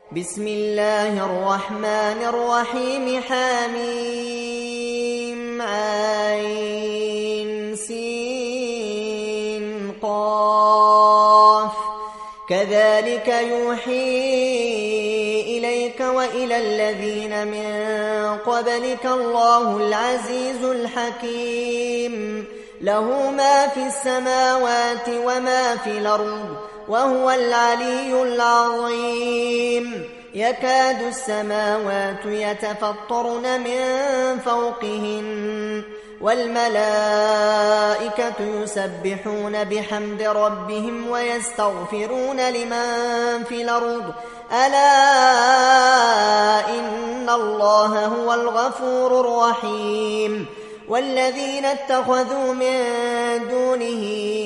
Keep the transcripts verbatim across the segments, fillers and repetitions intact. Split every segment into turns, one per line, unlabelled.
بسم الله الرحمن الرحيم حميم عين سين قاف كذلك يوحي إليك وإلى الذين من قبلك الله العزيز الحكيم له ما في السماوات وما في الأرض وهو العلي العظيم يكاد السماوات يتفطرن من فوقهن والملائكة يسبحون بحمد ربهم ويستغفرون لمن في الأرض ألا إن الله هو الغفور الرحيم والذين اتخذوا من دونه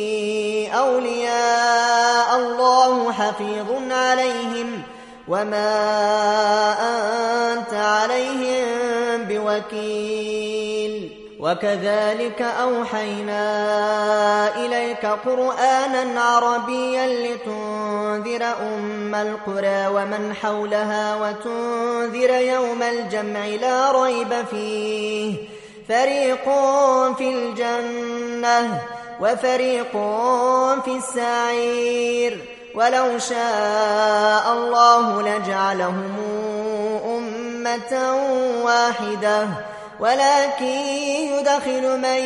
أولياء الله حفيظ عليهم وما أنت عليهم بوكيل وكذلك أوحينا إليك قرآنا عربيا لتنذر أم القرى ومن حولها وتنذر يوم الجمع لا ريب فيه فريق في الجنة وفريق في السعير ولو شاء الله لجعلهم أمة واحدة ولكن يدخل من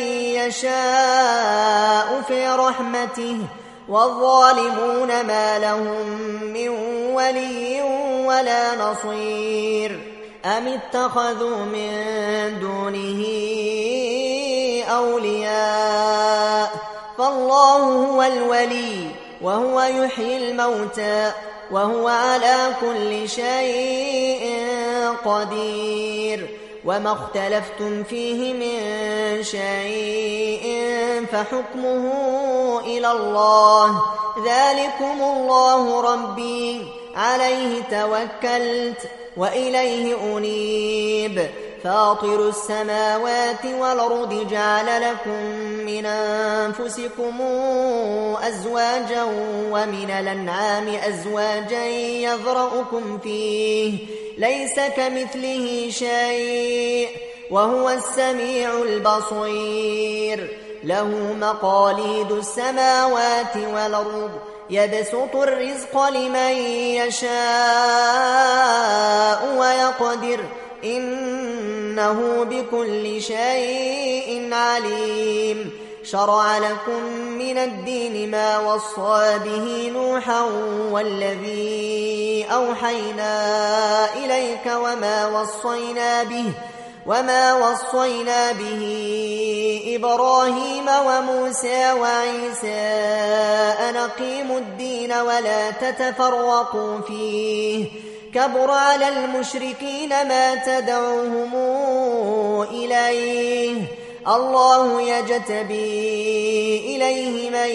يشاء في رحمته والظالمون ما لهم من ولي ولا نصير أم اتخذوا من دونه أولياء فالله هو الولي وهو يحيي الموتى وهو على كل شيء قدير وما اختلفتم فيه من شيء فحكمه إلى الله ذلكم الله ربي عليه توكلت وإليه أنيب فاطر السماوات والأرض جعل لكم من أنفسكم أزواجا ومن الأنعام أزواجا يذرأكم فيه ليس كمثله شيء وهو السميع البصير له مقاليد السماوات والأرض يبسط الرزق لمن يشاء ويقدر إنه بكل شيء عليم شرع لكم من الدين ما وصى به نوحا والذي أوحينا إليك وما وصينا به وما وصينا به إبراهيم وموسى وعيسى أن أقيموا الدين ولا تتفرقوا فيه كبر على المشركين ما تدعوهم إليه الله يجتبي إليه من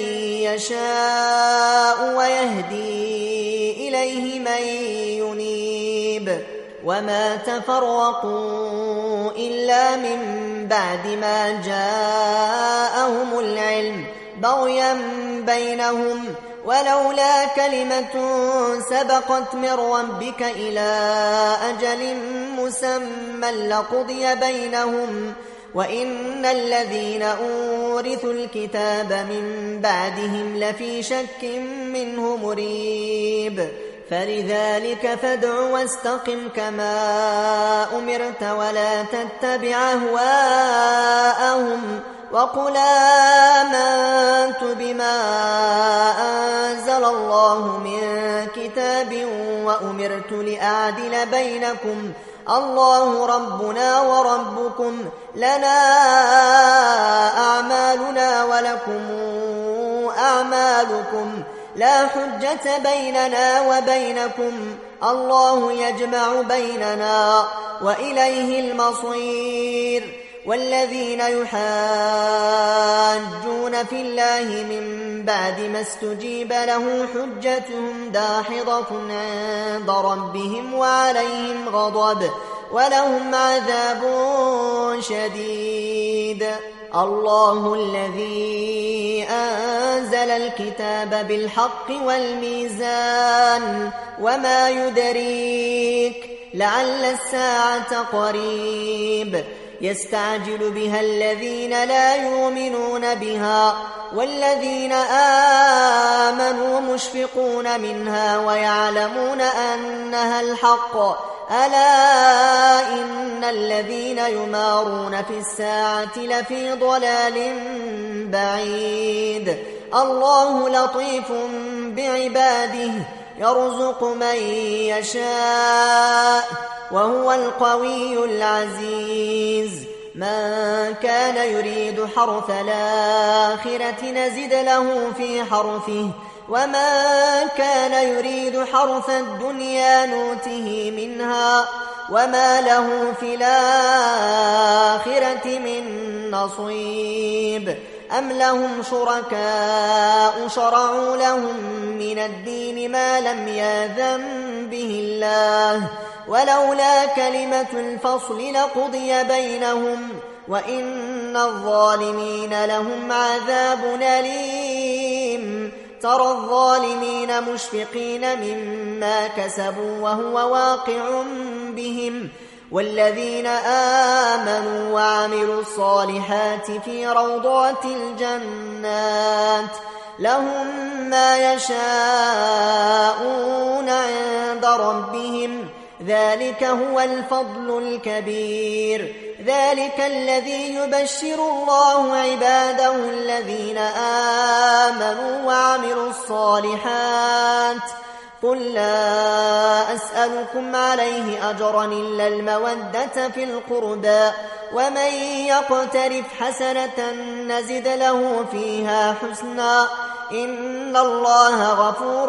يشاء ويهدي إليه من ينيب وما تفرقوا إلا من بعد ما جاءهم العلم بغيا بينهم ولولا كلمة سبقت من ربك إلى أجل مسمى لقضي بينهم وإن الذين أورثوا الكتاب من بعدهم لفي شك منه مريب فلذلك فادع واستقم كما أمرت ولا تتبع أهواءهم وقل آمنت بما أنزل الله من كتاب وأمرت لأعدل بينكم الله ربنا وربكم لنا أعمالنا ولكم أعمالكم لا حجة بيننا وبينكم الله يجمع بيننا وإليه المصير والذين يحاجون في الله من بعد ما استجيب له حجتهم داحضة عند ربهم وعليهم غضب ولهم عذاب شديد الله الذي أنزل الكتاب بالحق والميزان وما يدريك لعل الساعة قريب يستعجل بها الذين لا يؤمنون بها والذين آمنوا مشفقون منها ويعلمون أنها الحق ألا إن الذين يمارون في الساعة لفي ضلال بعيد الله لطيف بعباده يرزق من يشاء وهو القوي العزيز من كان يريد حرث الآخرة نزد له في حرثه ومن كان يريد حرث الدنيا نوته منها وما له في الآخرة من نصيب أم لهم شركاء شرعوا لهم من الدين ما لم يأذن به الله ولولا كلمة الفصل لقضي بينهم وإن الظالمين لهم عذاب أليم ترى الظالمين مشفقين مما كسبوا وهو واقع بهم والذين آمنوا وعملوا الصالحات في روضات الجنات لهم ما يشاءون عند ربهم ذلك هو الفضل الكبير ذلك الذي يبشر الله عباده الذين آمنوا وعملوا الصالحات قل لا أسألكم عليه أجرا إلا المودة في القربى ومن يقترف حسنة نزد له فيها حسنا إن الله غفور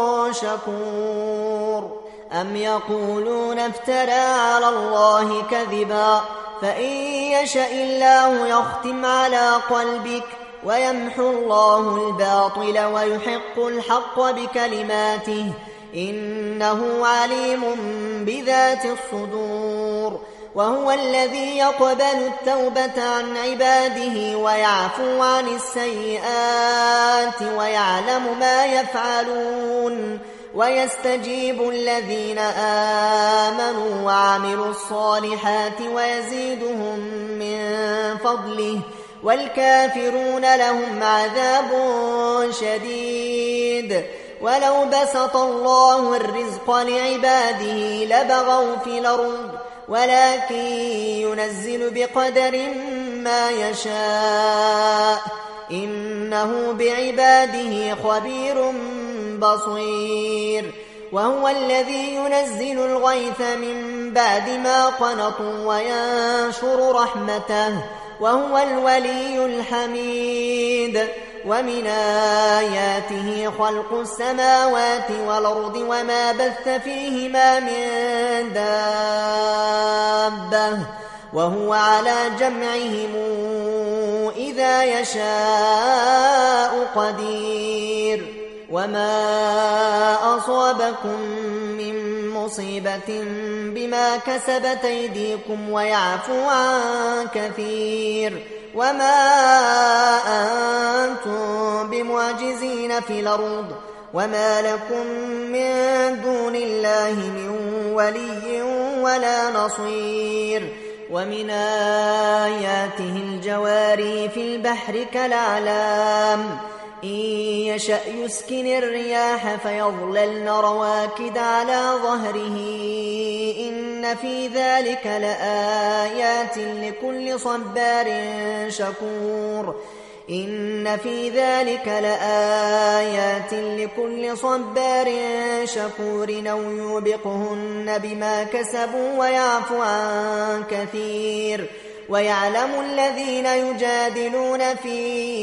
شكور أم يقولون افترى على الله كذبا فإن يشأ الله يختم على قلبك ويمحو الله الباطل ويحق الحق بكلماته إنه عليم بذات الصدور وهو الذي يقبل التوبة عن عباده ويعفو عن السيئات ويعلم ما يفعلون ويستجيب الذين آمنوا وعملوا الصالحات ويزيدهم من فضله والكافرون لهم عذاب شديد ولو بسط الله الرزق لعباده لبغوا في الأرض ولكن ينزل بقدر ما يشاء إنه بعباده خبير بصير وهو الذي ينزل الغيث من بعد ما قنطوا وينشر رحمته وهو الولي الحميد ومن آياته خلق السماوات والأرض وما بث فيهما من دابة وهو على جمعهم إذا يشاء قدير وما أصابكم من مصيبة بما كسبت أيديكم ويعفو عن كثير وما أنتم بمعجزين في الأرض وما لكم من دون الله من ولي ولا نصير ومن آياته الجواري في البحر كالأعلام إن يشأ يسكن الرياح فيظللن رواكد على ظهره إن في ذلك لآيات لكل صبار شكور إن في ذلك لآيات لكل صبار شكور أو يوبقهن بما كسبوا ويعفو عن كثير ويعلم الذين يجادلون في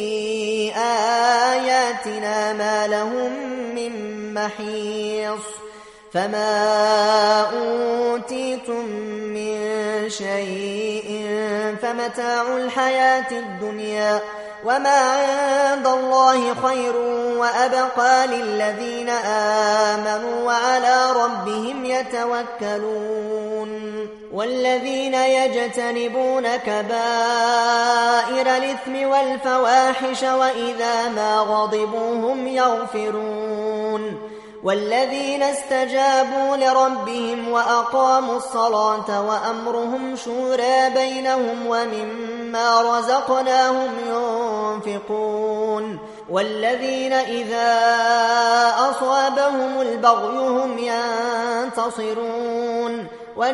آياتنا ما لهم من محيص فما أوتيتم من شيء فمتاع الحياة الدنيا وما عند الله خير وأبقى للذين آمنوا وعلى ربهم يتوكلون والذين يجتنبون كبائر الإثم والفواحش وإذا ما غضبوا هم يغفرون والذين استجابوا لربهم وأقاموا الصلاة وأمرهم شورى بينهم ومما رزقناهم ينفقون والذين إذا أصابهم البغي هم ينتصرون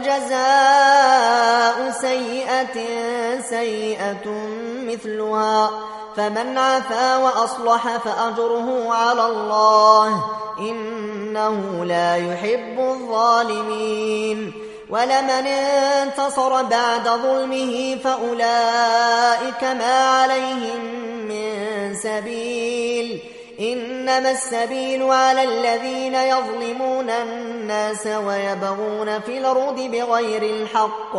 وجزاء سيئة سيئة مثلها فمن عفا وأصلح فأجره على الله إنه لا يحب الظالمين ولمن انتصر بعد ظلمه فأولئك ما عليهم من سبيل إنما السبيل على الذين يظلمون الناس ويبغون في الأرض بغير الحق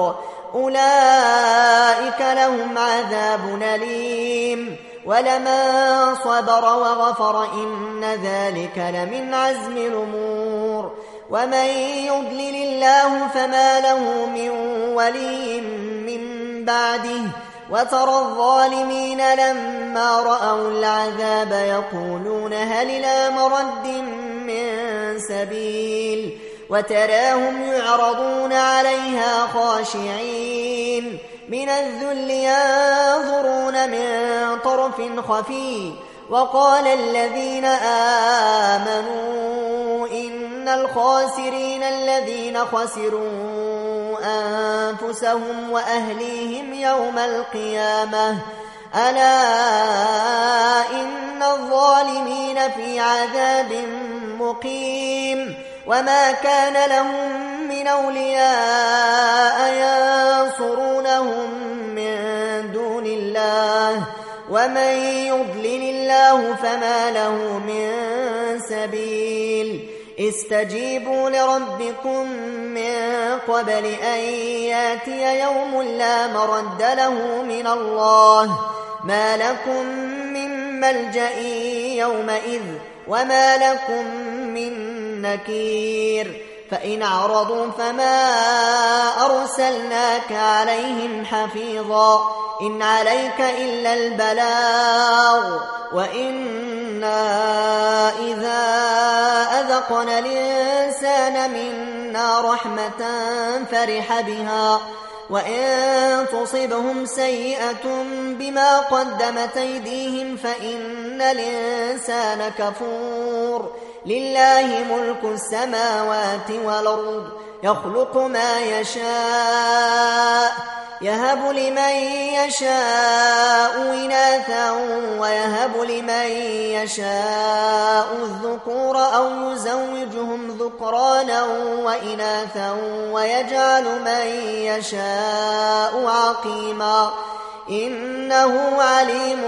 أولئك لهم عذاب أليم ولمن صبر وغفر إن ذلك لمن عزم الأمور ومن يضلل الله فما له من ولي من بعده وترى الظالمين لما رأوا العذاب يقولون هل إلى مرد من سبيل وتراهم يعرضون عليها خاشعين من الذل ينظرون من طرف خفي وقال الذين آمنوا إن الخاسرين الذين خسروا أنفسهم وأهليهم يوم القيامة ألا إن الظالمين في عذاب مقيم وما كان لهم من أولياء ينصرونهم من دون الله ومن يضلل الله فما له من سبيل استجيبوا لربكم من قبل أن ياتي يوم لا مرد له من الله ما لكم من ملجأ يومئذ وما لكم من نكير فإن أعرضوا فما أرسلناك عليهم حفيظا إن عليك إلا البلاغ وإنا إذا أذقنا الإنسان منا رحمة فرح بها وإن تصبهم سيئة بما قدمت أيديهم فإن الإنسان كفور لله ملك السماوات والأرض يخلق ما يشاء يهب لمن يشاء إناثا ويهب لمن يشاء الذكور أو يزوجهم ذكرانا وإناثا ويجعل من يشاء عقيما إنه عليم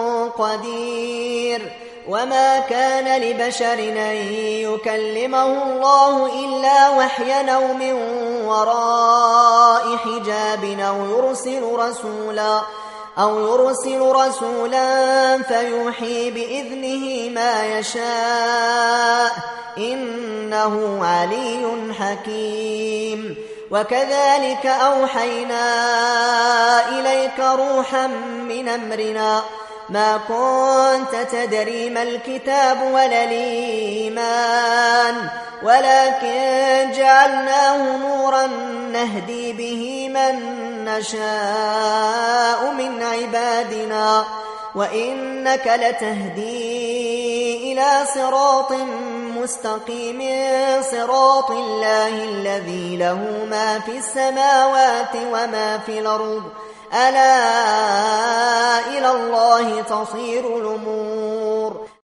قدير وما كان لبشر أن يكلمه الله إلا وحيا أو من وراء حجاب أو يرسل رسولا أو يرسل رسولا فيوحي بإذنه ما يشاء إنه علي حكيم وكذلك أوحينا إليك روحا من أمرنا ما كنت تدري ما الكتاب ولا الإيمان ولكن جعلناه نورا نهدي به من نشاء من عبادنا وإنك لتهدي إلى صراط مستقيم صراط الله الذي له ما في السماوات وما في الأرض ألا إلى الله تصير الأمور